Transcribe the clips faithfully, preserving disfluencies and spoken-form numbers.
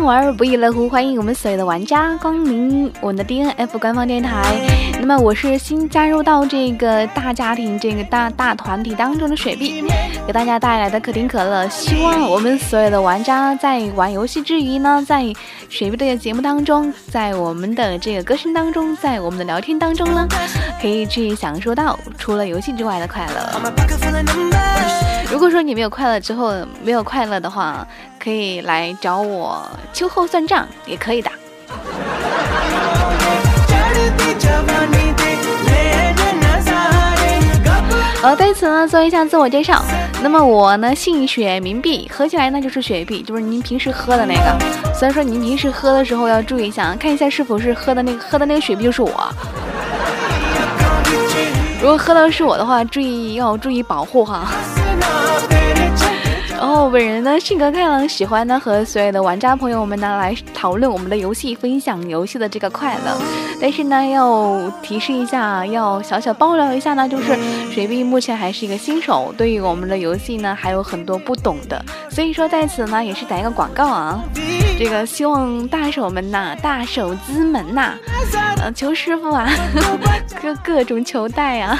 玩不亦乐乎，欢迎我们所有的玩家光临我们的 D N F 官方电台。那么我是新加入到这个大家庭这个大大团体当中的雪碧，给大家带来的可听可乐。希望我们所有的玩家在玩游戏之余呢，在雪碧的节目当中，在我们的这个歌声当中，在我们的聊天当中呢，可以去享受到除了游戏之外的快乐。如果说你没有快乐之后没有快乐的话，可以来找我秋后算账也可以的。好，在此呢做一下自我介绍。那么我呢姓雪名碧，合起来呢就是雪碧，就是您平时喝的那个。虽然说您平时喝的时候要注意一下，看一下是否是喝的那个喝的那个雪碧就是我。如果喝的是我的话，注意要注意保护哈。然后本人呢性格开朗，喜欢呢和所有的玩家朋友们呢来讨论我们的游戏，分享游戏的这个快乐。但是呢要提示一下，要小小爆料一下呢，就是雪碧目前还是一个新手，对于我们的游戏呢还有很多不懂的，所以说在此呢也是打一个广告啊，这个希望大手们呐、大手资们呐、呃，求师傅啊，各各种求带啊。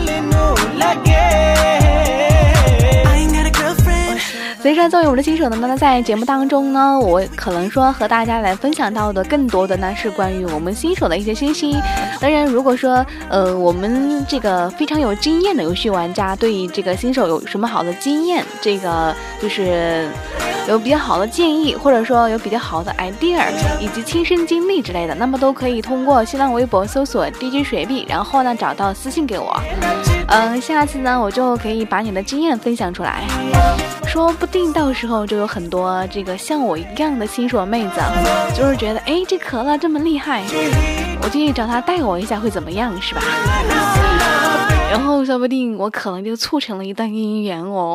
所以说作为我的新手呢，那在节目当中呢，我可能说和大家来分享到的更多的呢是关于我们新手的一些信息。当然如果说呃我们这个非常有经验的游戏玩家对于这个新手有什么好的经验，这个就是有比较好的建议，或者说有比较好的 idea 以及亲身经历之类的，那么都可以通过新浪微博搜索 D J 雪碧，然后呢找到私信给我。嗯，下次呢我就可以把你的经验分享出来，说不定到时候就有很多这个像我一样的新手妹子，就是觉得哎这可乐这么厉害，我去找他带我一下会怎么样，是吧？然后说不定我可能就促成了一段姻缘哦。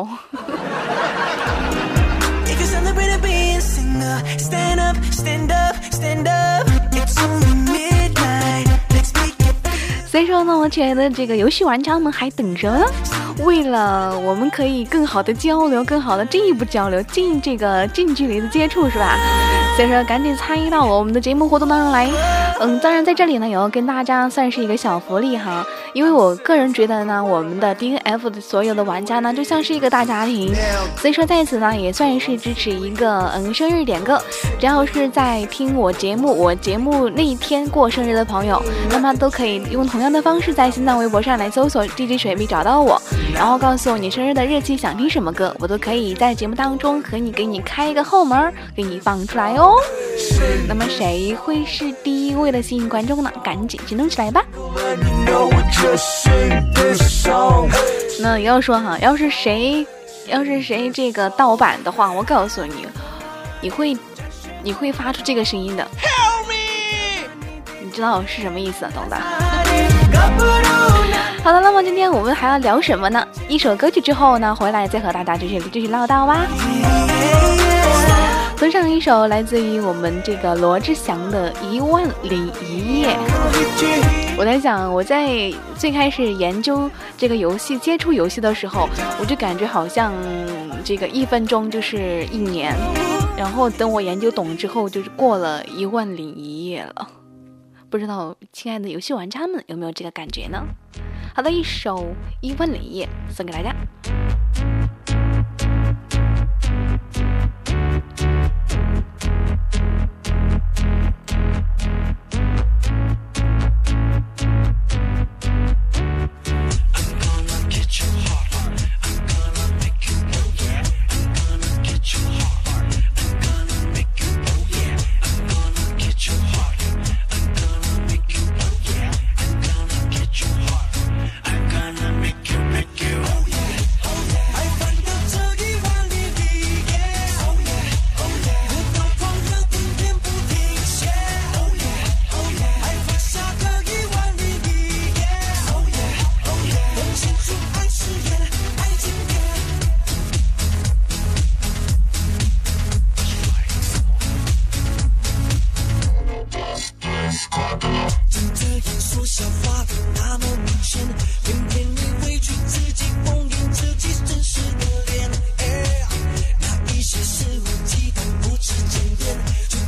所以说呢，我觉得这个游戏玩家们还等什么呢？为了我们可以更好的交流，更好的进一步交流，近这个近距离的接触，是吧？所以说赶紧参与到我们的节目活动当中来。嗯，当然在这里呢也要跟大家算是一个小福利哈，因为我个人觉得呢，我们的 D N F 的所有的玩家呢就像是一个大家庭，所以说在此呢也算是支持一个嗯生日点歌，只要是在听我节目我节目那一天过生日的朋友，那么都可以用同样的方式在新浪微博上来搜索 D J 雪碧找到我，然后告诉我你生日的日期，想听什么歌，我都可以在节目当中和你给你开一个后门给你放出来哦。那么谁会是第一位的幸运观众呢？赶紧行动起来吧。那要说哈，要是谁要是谁这个盗版的话，我告诉你，你会你会发出这个声音的，你知道是什么意思，懂的。好的，那么今天我们还要聊什么呢？一首歌曲之后呢，回来再和大家继续继续唠叨吧。送上一首来自于我们这个罗志祥的《一万零一夜》。我在想，我在最开始研究这个游戏、接触游戏的时候，我就感觉好像这个一分钟就是一年，然后等我研究懂之后，就是过了一万零一夜了。不知道亲爱的游戏玩家们有没有这个感觉呢？好的，一首《一万零一夜》送给大家。 那一些事物记得不知检验。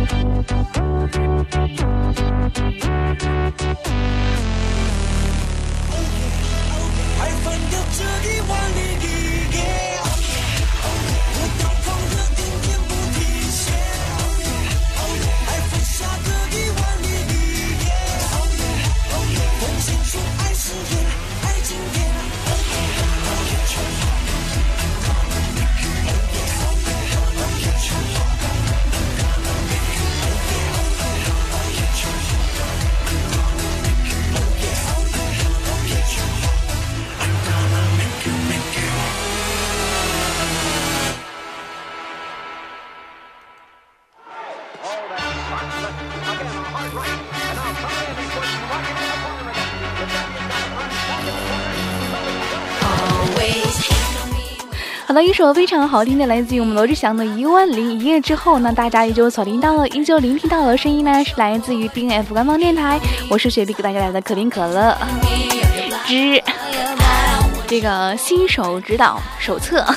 好的，一首非常好听的来自于我们罗志祥的《一万零一夜》之后呢，大家也就锁定到了，依旧聆听到的声音呢是来自于 D F 官方电台，我是雪碧给大家带来的可丁可乐之这个新手指导手册。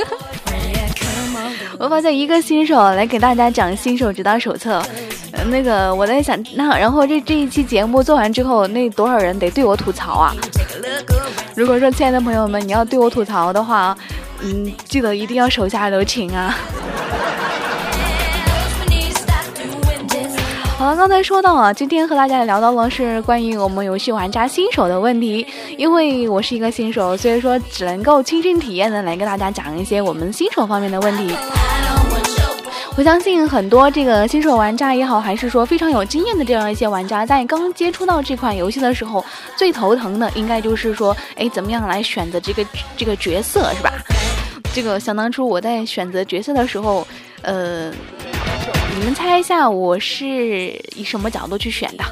我发现一个新手来给大家讲新手指导手册，呃、那个我在想，那然后这这一期节目做完之后，那多少人得对我吐槽啊？如果说亲爱的朋友们，你要对我吐槽的话，嗯，记得一定要手下留情啊。好了，刚才说到啊，今天和大家聊到了是关于我们游戏玩家新手的问题，因为我是一个新手，所以说只能够亲身体验的来跟大家讲一些我们新手方面的问题。我相信很多这个新手玩家也好，还是说非常有经验的这样一些玩家，在刚接触到这款游戏的时候，最头疼的应该就是说，哎，怎么样来选择这个这个角色，是吧？这个想当初我在选择角色的时候，呃，你们猜一下我是以什么角度去选的？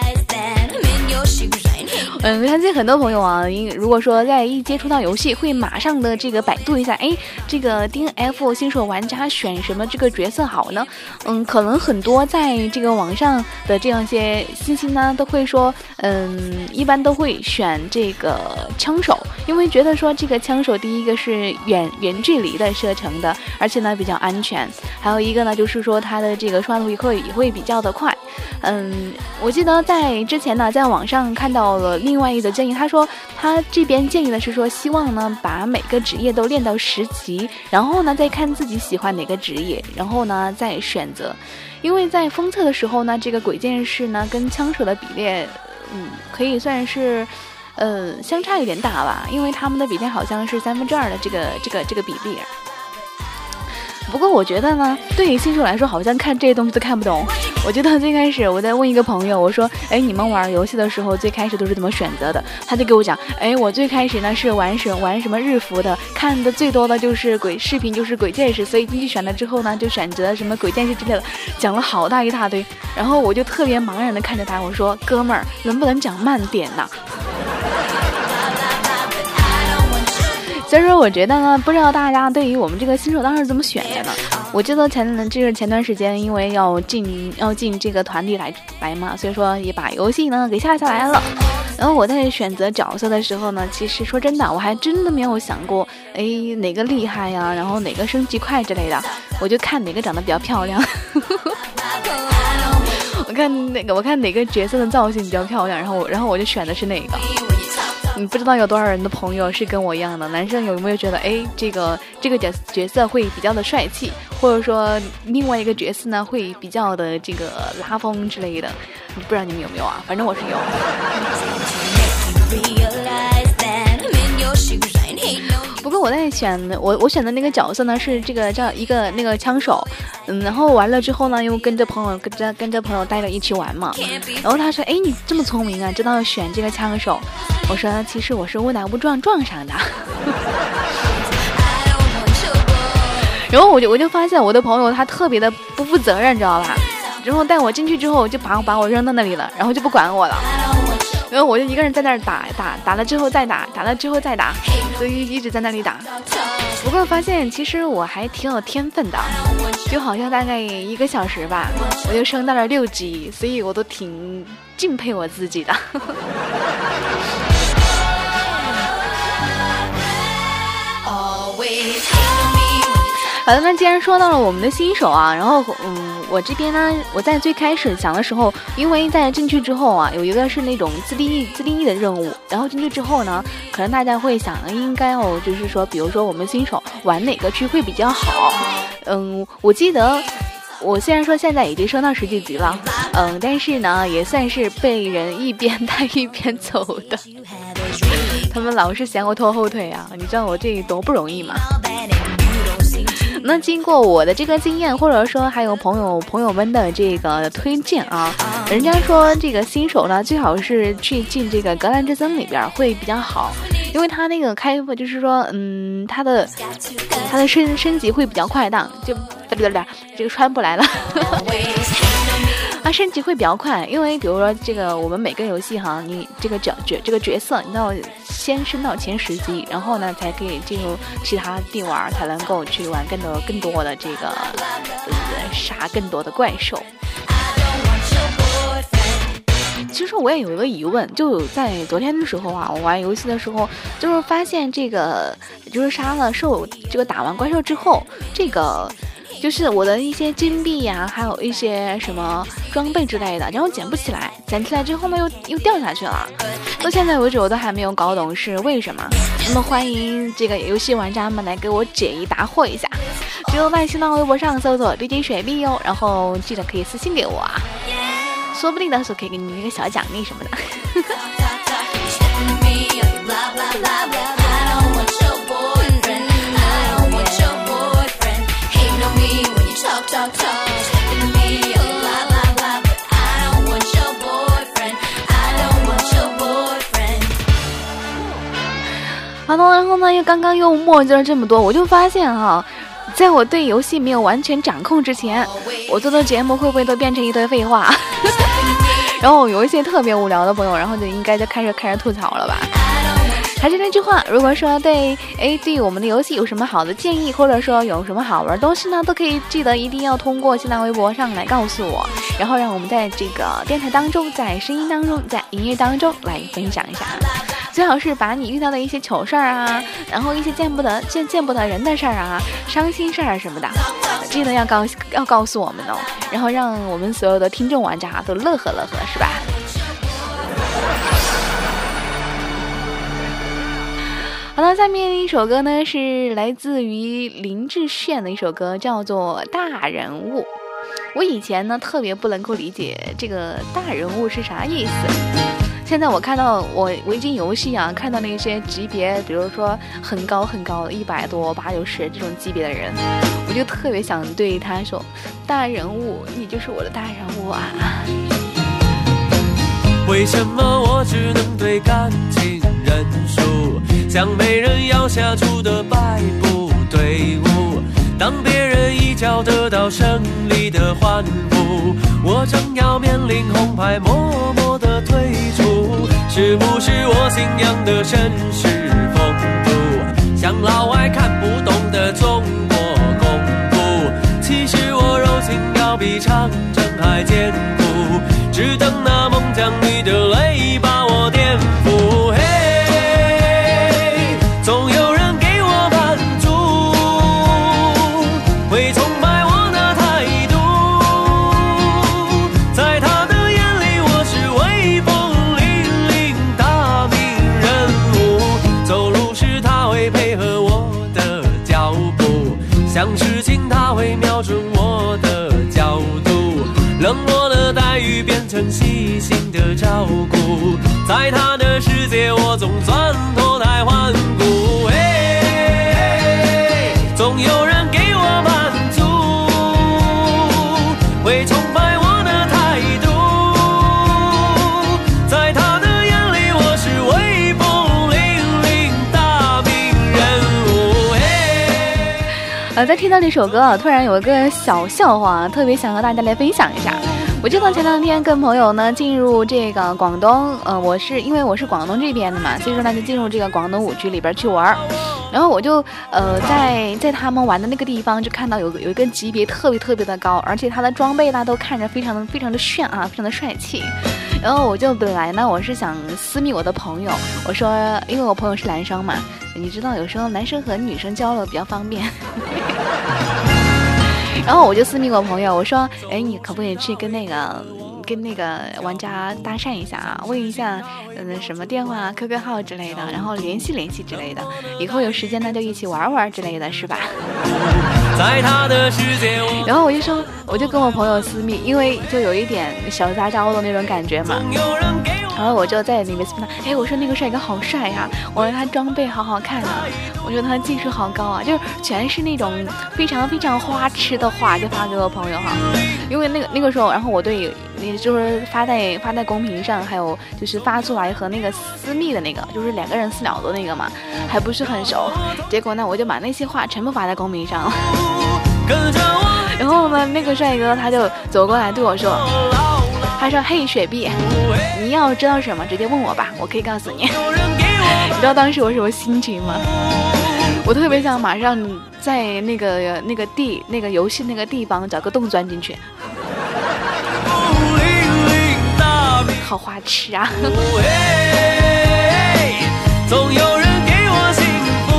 嗯，我相信很多朋友啊，如果说在一接触到游戏，会马上的这个百度一下，哎，这个 D N F 新手玩家选什么这个角色好呢？嗯，可能很多在这个网上的这样一些信息呢，都会说，嗯，一般都会选这个枪手，因为觉得说这个枪手第一个是远远距离的射程的，而且呢比较安全，还有一个呢就是说它的这个刷图也会也会比较的快。嗯，我记得在之前呢，在网上看到了另外一个建议，他说他这边建议的是说，希望呢把每个职业都练到十级，然后呢再看自己喜欢哪个职业，然后呢再选择。因为在封测的时候呢，这个鬼剑士呢跟枪手的比例，嗯，可以算是呃相差有点大吧，因为他们的比例好像是三分之二的这个这个这个比例。不过我觉得呢，对于新手来说，好像看这些东西都看不懂。我记得最开始我在问一个朋友，我说，哎，你们玩游戏的时候最开始都是怎么选择的？他就给我讲，哎，我最开始呢是玩什玩什么日服的，看的最多的就是鬼视频，就是鬼剑士，所以进去选了之后呢，就选择什么鬼剑士之类的，讲了好大一大堆。然后我就特别茫然的看着他，我说，哥们儿，能不能讲慢点呢？所以说我觉得呢，不知道大家对于我们这个新手当时怎么选的呢？我记得前这是前段时间，因为要进要进这个团里来来嘛，所以说也把游戏呢给下下来了。然后我在选择角色的时候呢，其实说真的，我还真的没有想过，哎，哪个厉害呀，然后哪个升级快之类的，我就看哪个长得比较漂亮。我看那个，我看哪个角色的造型比较漂亮，然后我然后我就选的是那个。你不知道有多少人的朋友是跟我一样的，男生有没有觉得，哎，这个这个角角色会比较的帅气，或者说另外一个角色呢会比较的这个拉风之类的？不知道你们有没有啊？反正我是有。不过我在选我我选的那个角色呢是这个叫一个那个枪手，嗯，然后完了之后呢又跟着朋友跟着跟着朋友带着一起玩嘛，然后他说，哎，你这么聪明啊，知道选这个枪手。我说其实我是误打误撞撞上的。然后我就我就发现我的朋友他特别的不负责任，知道吧？然后带我进去之后就把把我扔到那里了，然后就不管我了。然后我就一个人在那儿打打打了之后再打，打了之后再打，所以一直在那里打。不过发现其实我还挺有天分的，就好像大概一个小时吧，我就升到了六级，所以我都挺敬佩我自己的。 好的，那既然说到了我们的新手啊，然后嗯，我这边呢，我在最开始想的时候，因为在进去之后啊，有一个是那种自定义自定义的任务，然后进去之后呢，可能大家会想，应该哦，就是说，比如说我们新手玩哪个区会比较好？嗯，我记得我虽然说现在已经升到十几级了，嗯，但是呢，也算是被人一边带一边走的。他们老是嫌我拖后腿啊，你知道我这多不容易吗？那经过我的这个经验，或者说还有朋友朋友们的这个推荐啊，人家说这个新手呢，最好是去进这个格兰之森里边会比较好，因为他那个开发就是说，嗯，他的他的升升级会比较快当，就对对对，这个穿不来了。它升级会比较快，因为比如说这个我们每个游戏哈，你这个角角这个角色你要先升到前十级，然后呢才可以进入其他地玩，才能够去玩更多更多的这个呃杀更多的怪兽。其实我也有一个疑问，就在昨天的时候啊，我玩游戏的时候，就是发现这个就是杀了兽，这个打完怪兽之后，这个。就是我的一些金币呀、啊，还有一些什么装备之类的，然后捡不起来，捡起来之后呢，又又掉下去了。到现在为止，我都还没有搞懂是为什么。那么欢迎这个游戏玩家们来给我解疑答惑一下。只有在新浪微博上搜索 D J 水币哟，然后记得可以私信给我啊，说不定到时候可以给你一个小奖励什么的。好的，然后呢，又刚刚又墨迹了这么多，我就发现哈，在我对游戏没有完全掌控之前，我做的节目会不会都变成一堆废话？然后有一些特别无聊的朋友，然后就应该就开始开始吐槽了吧。还是那句话，如果说对哎对我们的游戏有什么好的建议，或者说有什么好玩的东西呢，都可以记得一定要通过新浪微博上来告诉我，然后让我们在这个电台当中，在声音当中，在音乐当中来分享一下。最好是把你遇到的一些糗事儿啊，然后一些见不得见见不得人的事儿啊，伤心事儿什么的，记得要告要告诉我们哦，然后让我们所有的听众玩家都乐呵乐呵，是吧？好了，下面一首歌呢是来自于林志炫的一首歌，叫做《大人物》。我以前呢特别不能够理解这个大人物是啥意思。现在我看到我我已经游戏啊，看到那些级别，比如说很高很高的一百多、八九十这种级别的人，我就特别想对他说：“大人物，你就是我的大人物啊！” 为什么我只能对感情认输，像没人要下注的败部队伍？当别人一脚得到胜利的欢呼，我正要面临红牌，默默的退出。是不是我信仰的绅士风度，像老外看不懂的中国功夫？其实我柔情要比长城还坚固，只等那孟姜女的泪把我颠覆。嘿，总有人给我满足，会崇拜我的态度，在他的眼里我是威风凛凛大名人物，走路时他会配合我的脚步，想事情他会瞄准我的角度，冷漠的待遇变成细心的照顾，在他的世界我总算脱胎换骨。总有人给我满足，会崇拜我的态度，在他的眼里我是威风凛凛大名人物。 呃，在听到这首歌啊，突然有一个小笑话，特别想和大家来分享一下。我记得前两天跟朋友呢进入这个广东，呃，我是因为我是广东这边的嘛，所以说呢就进入这个广东舞区里边去玩。然后我就呃在在他们玩的那个地方就看到有有一个级别特别特别的高，而且他的装备呢都看着非常的非常的炫啊，非常的帅气。然后我就本来呢我是想私密我的朋友，我说因为我朋友是男生嘛，你知道有时候男生和女生交流比较方便。 然后我就私密我朋友，我说，哎，你可不可以去跟那个跟那个玩家搭讪一下啊，问一下嗯什么电话 Q Q 号之类的，然后联系联系之类的，以后有时间呢就一起玩玩之类的，是吧？ 在他的世界我然后我就说，我就跟我朋友私密，因为就有一点小杂交的那种感觉嘛。然后我就在里面私密他，哎，我说那个帅哥好帅呀、啊，我说他装备好好看啊，我觉得他技术好高啊，就是全是那种非常非常花痴的话就发给我朋友哈。因为那个那个时候，然后我对也就是发在发在公屏上，还有就是发出来和那个私密的那个，就是两个人私聊的那个嘛，还不是很熟。结果呢，我就把那些话全部发在公屏上了。然后呢，那个帅哥他就走过来对我说，他说：“嘿，雪碧，你要知道什么，直接问我吧，我可以告诉你。”你知道当时我什么心情吗？我特别想马上在那个那个地那个游戏那个地方找个洞钻进去。好花痴啊！ 总有人给我幸福，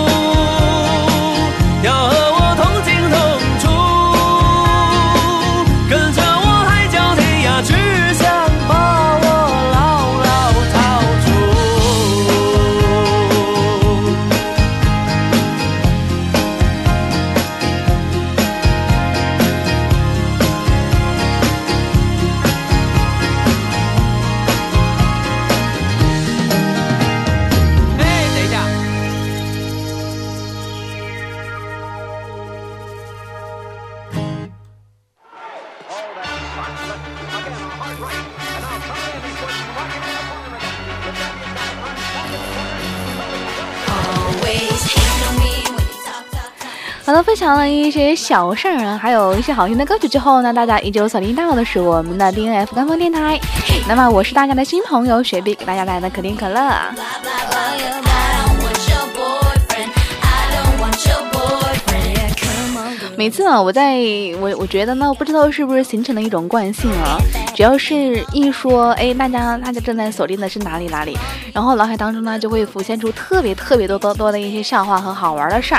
要和我同进同出，跟着我海角天涯，只想把我牢牢套住。 好了，分享了一些小事儿啊，还有一些好听的歌曲之后呢，大家依旧锁定到的是我们的 D N F 官方电台。那么我是大家的新朋友雪碧，给大家带来的可丁可乐。每次啊，我在我我觉得呢，不知道是不是形成了一种惯性啊，只要是一说，哎，大家大家正在锁定的是哪里哪里，然后脑海当中呢就会浮现出特别特别多多多的一些笑话和好玩的事儿。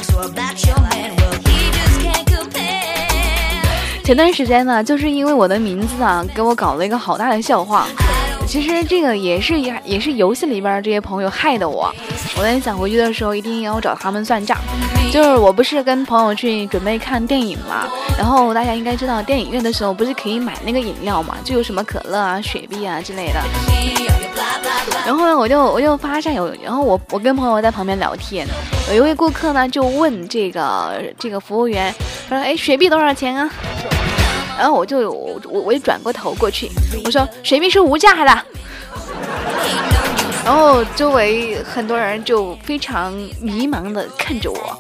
前段时间呢，就是因为我的名字啊，给我搞了一个好大的笑话。其实这个也是也是游戏里边这些朋友害的我。我在想回去的时候一定要找他们算账。就是我不是跟朋友去准备看电影嘛，然后大家应该知道电影院的时候不是可以买那个饮料嘛，就有什么可乐啊、雪碧啊之类的。然后呢，我就我就发现有，然后我我跟朋友在旁边聊天，有一位顾客呢就问这个这个服务员，他说：“哎，雪碧多少钱啊？”然后我就我我就转过头过去，我说：“雪碧是无价的。”然后周围很多人就非常迷茫的看着我，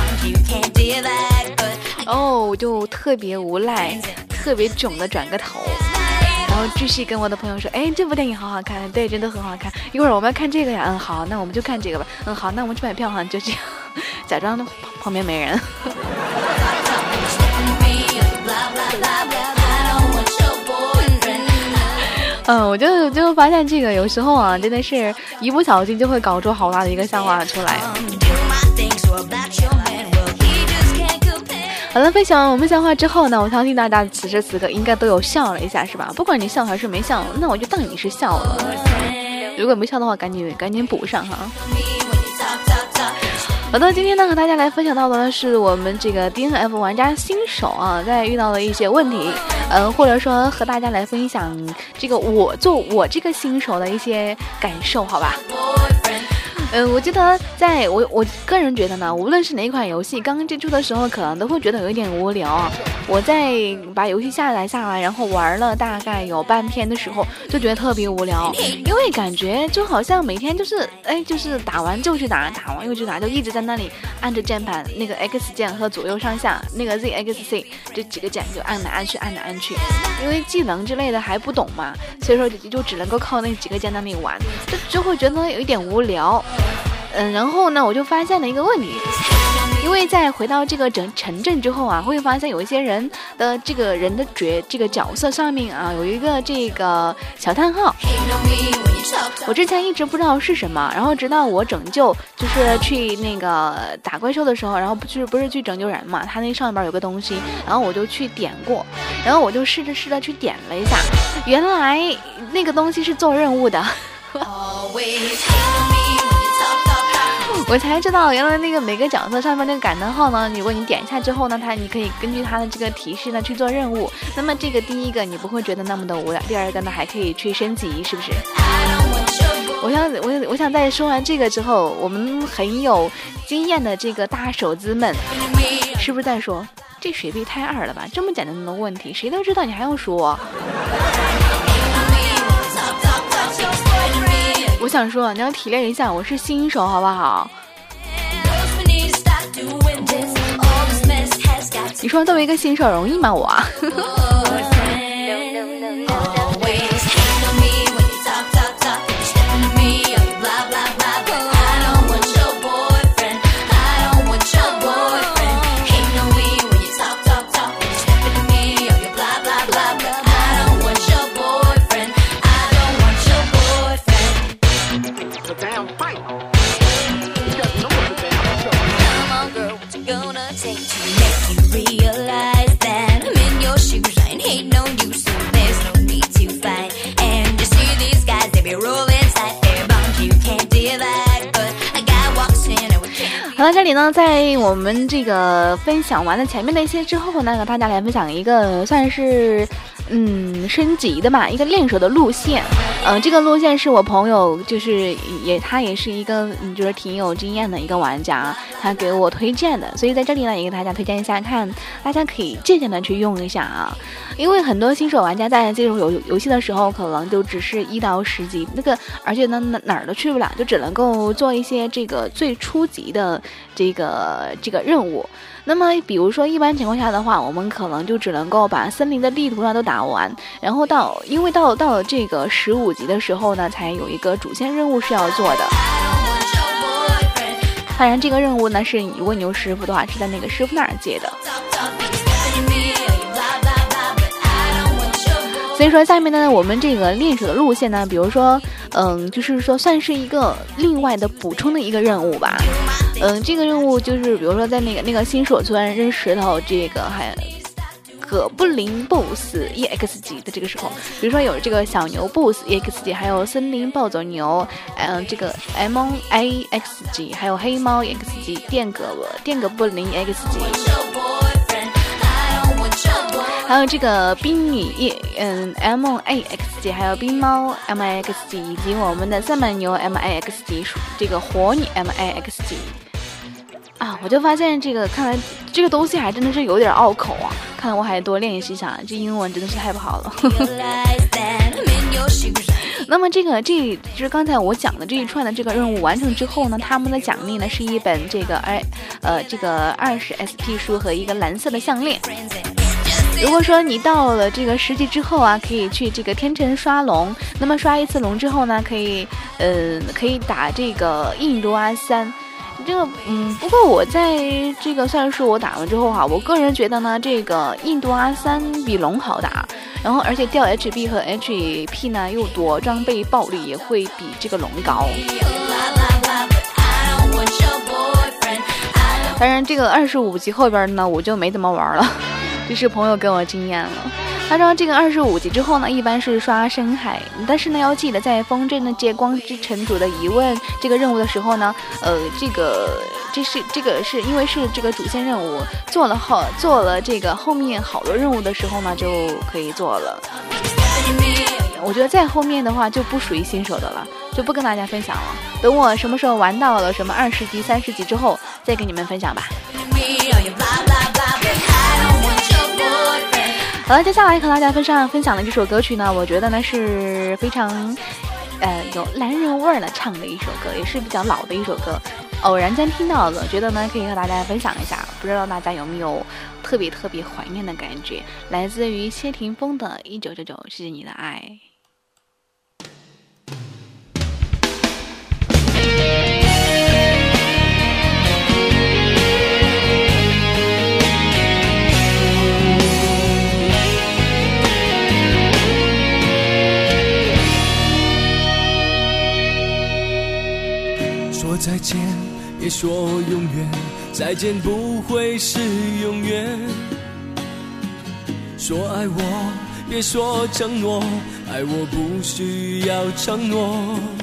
然后我就特别无赖，特别囧的转个头，然后继续跟我的朋友说：“哎，这部电影好好看，对，真的很好看。一会儿我们要看这个呀，嗯，好，那我们就看这个吧，嗯，好，那我们去买票哈。”就这样，假装旁边没人。嗯，我就就发现这个有时候啊，真的是一不小心就会搞出好大的一个笑话出来。好了，分享完我们笑话之后呢，我相信大家此时此刻应该都有笑了一下，是吧？不管你笑还是没笑，那我就当你是笑了。如果没笑的话，赶紧赶紧补上哈。好的，今天呢和大家来分享到的呢是我们这个 D N F 玩家新手啊，在遇到的一些问题，呃，或者说和大家来分享这个我做我这个新手的一些感受，好吧？嗯、呃，我记得在我我个人觉得呢，无论是哪一款游戏，刚刚接触的时候，可能都会觉得有一点无聊啊。我在把游戏下载下来，然后玩了大概有半天的时候，就觉得特别无聊，因为感觉就好像每天就是哎，就是打完就去打，打完又去打，就一直在那里按着键盘那个 X 键和左右上下那个 Z X C 这几个键就按来按去，按来按去，因为技能之类的还不懂嘛，所以说就就只能够靠那几个键在那里玩，就就会觉得有一点无聊。嗯，然后呢，我就发现了一个问题， 因为在回到这个城城镇之后啊，会发现有一些人的这个人的角这个角色上面啊有一个这个小叹号。我之前一直不知道是什么，然后直到我拯救就是去那个打怪兽的时候，然后不是不是去拯救人嘛，他那上边有个东西，然后我就去点过，然后我就试着试着去点了一下，原来那个东西是做任务的。我才知道原来那个每个角色上面那个感叹号呢，如果你点一下之后呢，它你可以根据它的这个提示呢去做任务。那么这个第一个你不会觉得那么的无聊，第二个呢还可以去升级，是不是？我想我我想在说完这个之后，我们很有经验的这个大手子们是不是在说这水杯太二了吧？这么简单的问题谁都知道，你还要说？我想说你要体谅一下，我是新手好不好？你说作为一个新手容易吗我？好了，这里呢，在我们这个分享完了前面的一些之后呢，和大家来分享一个算是嗯升级的吧，一个练手的路线。嗯、呃，这个路线是我朋友，就是也他也是一个嗯，就是挺有经验的一个玩家，他给我推荐的，所以在这里呢也给大家推荐一下，看大家可以借鉴的去用一下啊。因为很多新手玩家在进入游游戏的时候，可能就只是一到十级那个，而且呢哪哪儿都去不了，就只能够做一些这个最初级的这个这个任务。那么比如说一般情况下的话，我们可能就只能够把森林的地图呢都打完，然后到因为到到了这个十五级的时候呢，才有一个主线任务是要做的。当然这个任务呢是如果你有师傅的话，是在那个师傅那儿接的。所以说下面呢，我们这个练手的路线呢，比如说嗯就是说算是一个另外的补充的一个任务吧。嗯，这个任务就是比如说在那个那个新手村扔石头，这个还葛布林 boss E X 级的这个时候，比如说有这个小牛 boss E X 级，还有森林暴走牛，嗯，这个 M A X 级，还有黑猫 E X 级，电葛电葛布林 E X 级，还有这个冰女 E 嗯 M A X 级，还有冰猫 M A X 级，以及我们的三板牛 M A X 级，这个火女 M A X 级。啊，我就发现这个，看来这个东西还真的是有点拗口啊！看来我还多练习一下，这英文真的是太不好了。那么这个，这就是刚才我讲的这一串的这个任务完成之后呢，他们的奖励呢是一本这个二呃这个二十 S P 书和一个蓝色的项链。如果说你到了这个十级之后啊，可以去这个天城刷龙。那么刷一次龙之后呢，可以呃可以打这个印度阿三。这个嗯，不过我在这个算是我打完之后哈、啊，我个人觉得呢，这个印度阿三比龙好打，然后而且掉 H P 和 H P 呢又多，装备暴力也会比这个龙高。当然，这个二十五级后边呢，我就没怎么玩了，这是朋友给我经验了。他说这个二十五级之后呢，一般是刷深海，但是呢要记得在风筝的借光之城主的疑问这个任务的时候呢，呃，这个这是这个是因为是这个主线任务，做了后做了这个后面好多任务的时候呢就可以做了。我觉得在后面的话就不属于新手的了，就不跟大家分享了。等我什么时候玩到了什么二十级、三十级之后，再跟你们分享吧。好了，接下来和大家分享分享的这首歌曲呢，我觉得呢是非常，呃，有男人味儿的唱的一首歌，也是比较老的一首歌。偶然间听到了，觉得呢可以和大家分享一下，不知道大家有没有特别特别怀念的感觉？来自于谢霆锋的《一九九九》，谢谢你的爱。 再见，别说永远，再见不会是永远。说爱我，别说承诺，爱我不需要承诺。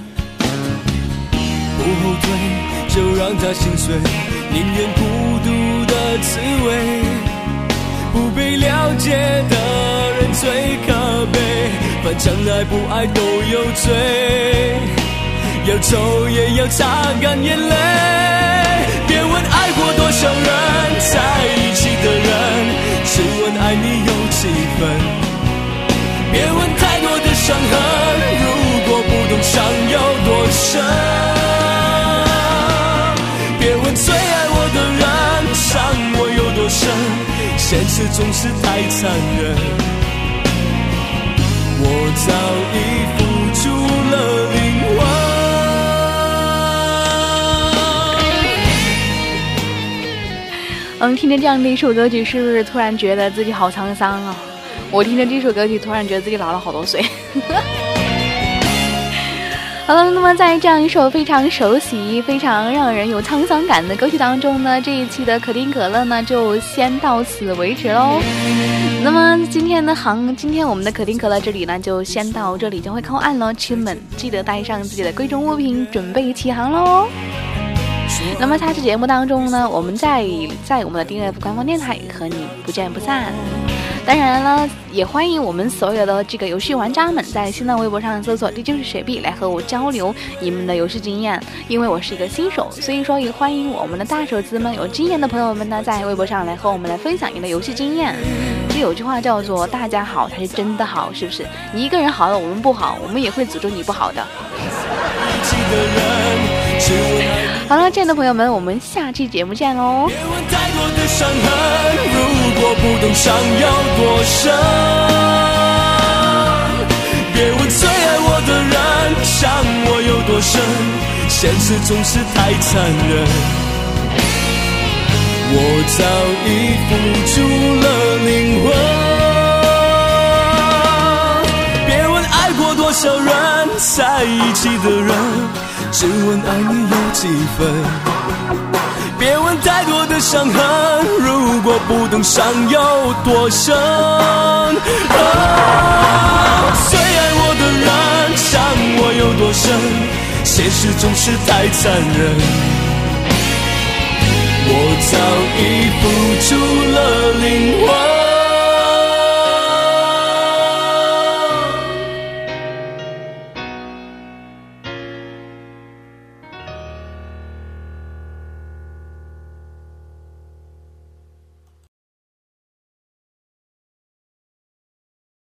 不后退，就让它心碎，宁愿孤独的滋味。不被了解的人最可悲，反正爱不爱都有罪，要走也要擦干眼泪。别问爱过多少人，在一起的人，只问爱你有几分。别问太多的伤痕，如果不懂伤有多深。别问最爱我的人，伤我有多深，现实总是太残忍。我早已付出了灵魂。嗯，听着这样的一首歌曲，是不是突然觉得自己好沧桑啊？我听着这首歌曲，突然觉得自己老了好多岁。好了，那么在这样一首非常熟悉、非常让人有沧桑感的歌曲当中呢，这一期的可丁可乐呢就先到此为止喽。那么今天的航，今天我们的可丁可乐这里呢就先到这里，就会靠岸喽。亲们，记得带上自己的贵重物品，准备起航喽。那么下期节目当中呢，我们在在我们的 D F 官方电台和你不见不散。当然了，也欢迎我们所有的这个游戏玩家们在新浪微博上搜索 D J 是雪碧来和我交流你们的游戏经验。因为我是一个新手，所以说也欢迎我们的大手子们有经验的朋友们呢，在微博上来和我们来分享你的游戏经验。这有句话叫做大家好才是真的好，是不是？你一个人好了，我们不好，我们也会诅咒你不好的。好了，亲爱的朋友们，我们下期节目见喽。 别问太多的伤痕，如果不懂伤有多深。别问最爱我的人，伤我有多深，现实总是太残忍。我早已付出了灵魂。别问爱过多少人，在一起的人，只问爱你有几分。别问太多的伤痕，如果不懂伤有多深。哦，最爱我的人，伤我有多深，现实总是太残忍。我早已付出了灵魂。